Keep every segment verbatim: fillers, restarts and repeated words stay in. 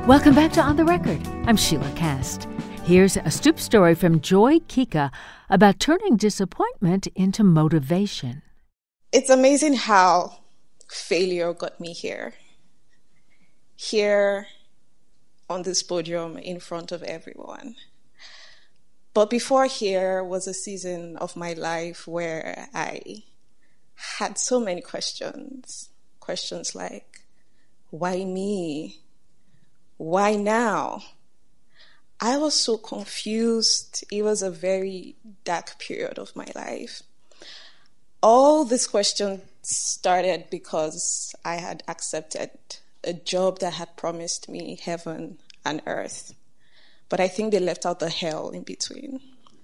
Welcome back to On the Record. I'm Sheila Cast. Here's a Stoop story from Joy Kika about turning disappointment into motivation. It's amazing how failure got me here. Here on this podium in front of everyone. But before here was a season of my life where I had so many questions. Questions like, why me? Why now? I was so confused. It was a very dark period of my life. All these questions started because I had accepted a job that had promised me heaven and earth. But I think they left out the hell in between.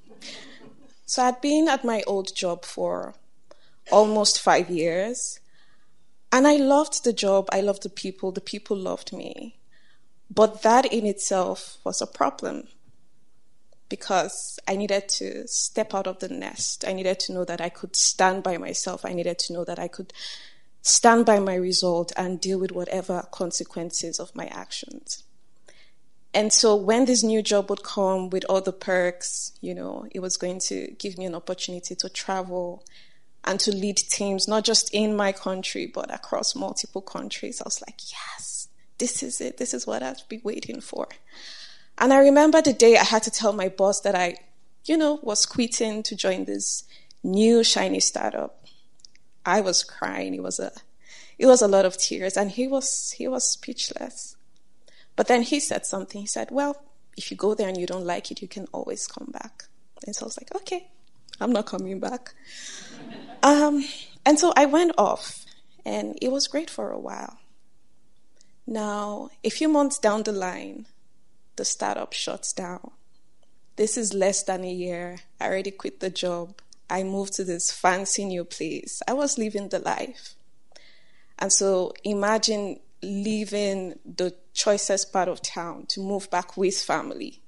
So I'd been at my old job for almost five years. And I loved the job. I loved the people. The people loved me. But that in itself was a problem because I needed to step out of the nest. I needed to know that I could stand by myself. I needed to know that I could stand by my result and deal with whatever consequences of my actions. And so when this new job would come with all the perks, you know, it was going to give me an opportunity to travel and to lead teams, not just in my country, but across multiple countries. I was like, yes. This is it. This is what I've been waiting for. And I remember the day I had to tell my boss that I, you know, was quitting to join this new shiny startup. I was crying. It was a, it was a lot of tears, and he was, he was speechless. But then he said something. He said, "Well, if you go there and you don't like it, you can always come back." And so I was like, "Okay, I'm not coming back." um, and so I went off, and it was great for a while. Now, a few months down the line, the startup shuts down. This is less than a year. I already quit the job. I moved to this fancy new place. I was living the life. And so imagine leaving the choicest part of town to move back with family,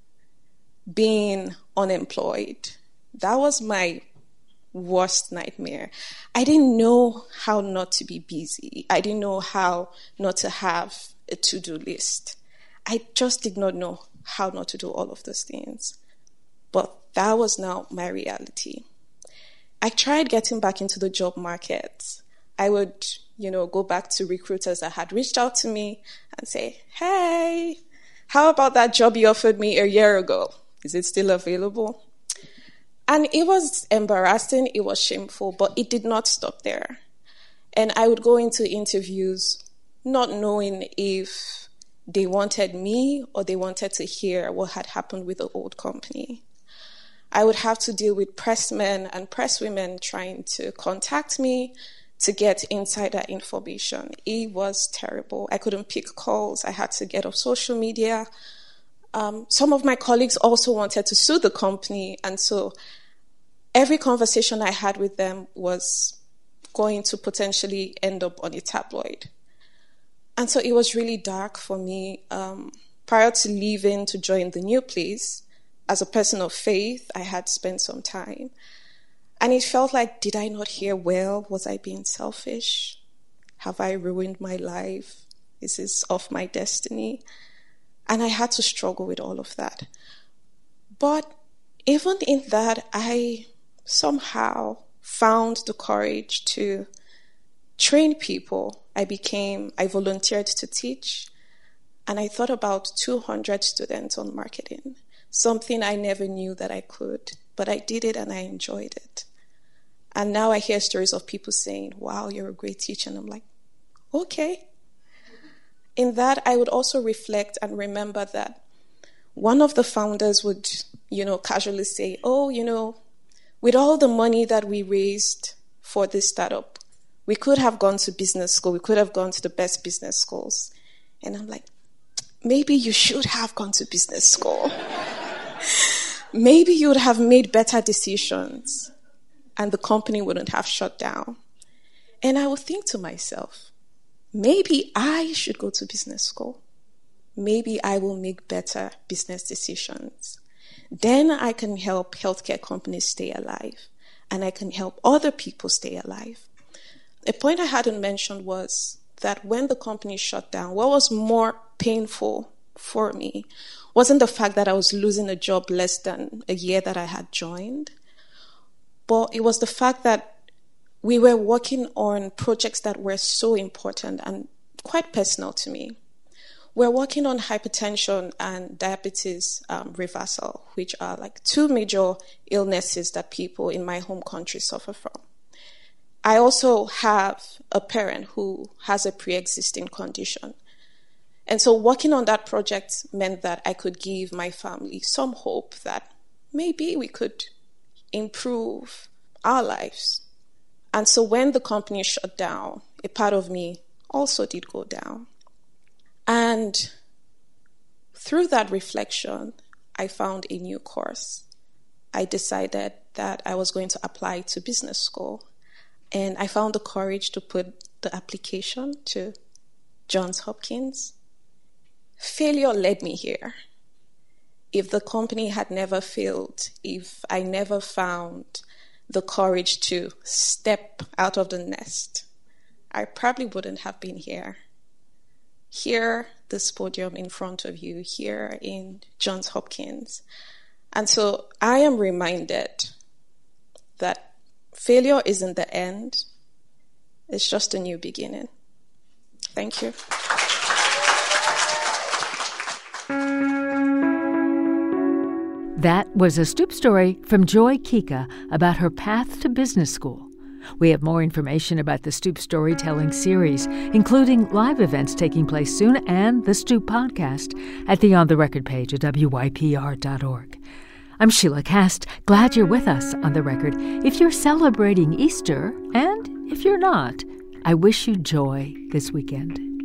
being unemployed. That was my worst nightmare. I didn't know how not to be busy. I didn't know how not to have a to-do list. I just did not know how not to do all of those things. But that was now my reality. I tried getting back into the job market. I would, you know, go back to recruiters that had reached out to me and say, "Hey, how about that job you offered me a year ago? Is it still available?" And it was embarrassing, it was shameful, but it did not stop there. And I would go into interviews not knowing if they wanted me or they wanted to hear what had happened with the old company. I would have to deal with pressmen and presswomen trying to contact me to get insider information. It was terrible. I couldn't pick calls. I had to get off social media. Um, some of my colleagues also wanted to sue the company, and so every conversation I had with them was going to potentially end up on a tabloid. And so it was really dark for me. Um, prior to leaving to join the new place, as a person of faith, I had spent some time. And it felt like, did I not hear well? Was I being selfish? Have I ruined my life? Is this off my destiny? And I had to struggle with all of that. But even in that, I somehow found the courage to train people. I became, I volunteered to teach, and I thought about two hundred students on marketing, something I never knew that I could, but I did it and I enjoyed it. And now I hear stories of people saying, "Wow, you're a great teacher." And I'm like, okay. In that, I would also reflect and remember that one of the founders would, you know, casually say, "Oh, you know, with all the money that we raised for this startup, we could have gone to business school. We could have gone to the best business schools." And I'm like, maybe you should have gone to business school. Maybe you would have made better decisions and the company wouldn't have shut down. And I would think to myself, maybe I should go to business school. Maybe I will make better business decisions. Then I can help healthcare companies stay alive, and I can help other people stay alive. A point I hadn't mentioned was that when the company shut down, what was more painful for me wasn't the fact that I was losing a job less than a year that I had joined, but it was the fact that we were working on projects that were so important and quite personal to me. We're working on hypertension and diabetes um, reversal, which are like two major illnesses that people in my home country suffer from. I also have a parent who has a pre-existing condition. And so working on that project meant that I could give my family some hope that maybe we could improve our lives. And so when the company shut down, a part of me also did go down. And through that reflection, I found a new course. I decided that I was going to apply to business school. And I found the courage to put the application to Johns Hopkins. Failure led me here. If the company had never failed, if I never found the courage to step out of the nest, I probably wouldn't have been here. Here, this podium in front of you, here in Johns Hopkins. And so I am reminded that failure isn't the end. It's just a new beginning. Thank you. That was a Stoop story from Joy Kika about her path to business school. We have more information about the Stoop Storytelling series, including live events taking place soon and the Stoop podcast at the On the Record page at W Y P R dot org. I'm Sheila Cast. Glad you're with us on The Record. If you're celebrating Easter, and if you're not, I wish you joy this weekend.